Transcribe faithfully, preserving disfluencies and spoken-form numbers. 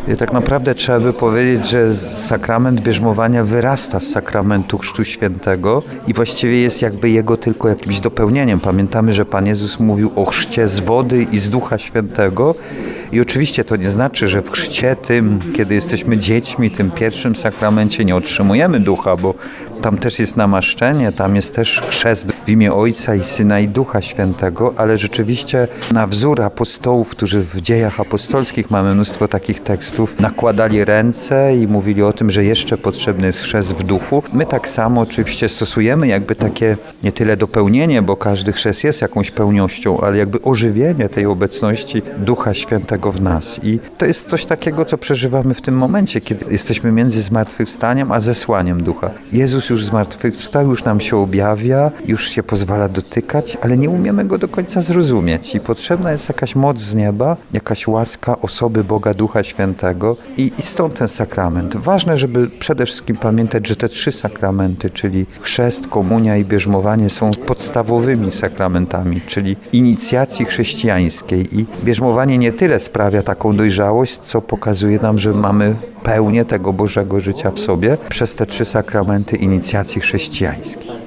I tak naprawdę trzeba by powiedzieć, że sakrament bierzmowania wyrasta z sakramentu Chrztu Świętego i właściwie jest jakby jego tylko jakimś dopełnieniem. Pamiętamy, że Pan Jezus mówił o chrzcie z wody i z Ducha Świętego. I oczywiście to nie znaczy, że w chrzcie tym, kiedy jesteśmy dziećmi, tym pierwszym sakramencie nie otrzymujemy ducha, bo tam też jest namaszczenie, tam jest też chrzest w imię Ojca i Syna i Ducha Świętego, ale rzeczywiście na wzór apostołów, którzy w dziejach apostolskich, mamy mnóstwo takich tekstów, nakładali ręce i mówili o tym, że jeszcze potrzebny jest chrzest w duchu. My tak samo oczywiście stosujemy jakby takie nie tyle dopełnienie, bo każdy chrzest jest jakąś pełnością, ale jakby ożywienie tej obecności Ducha Świętego w nas. I to jest coś takiego, co przeżywamy w tym momencie, kiedy jesteśmy między zmartwychwstaniem a zesłaniem Ducha. Jezus już zmartwychwstał, już nam się objawia, już się pozwala dotykać, ale nie umiemy Go do końca zrozumieć. I potrzebna jest jakaś moc z nieba, jakaś łaska osoby Boga Ducha Świętego i, i stąd ten sakrament. Ważne, żeby przede wszystkim pamiętać, że te trzy sakramenty, czyli chrzest, komunia i bierzmowanie, są podstawowymi sakramentami, czyli inicjacji chrześcijańskiej. I bierzmowanie nie tyle sprawia taką dojrzałość, co pokazuje nam, że mamy pełnię tego Bożego życia w sobie przez te trzy sakramenty inicjacji chrześcijańskiej.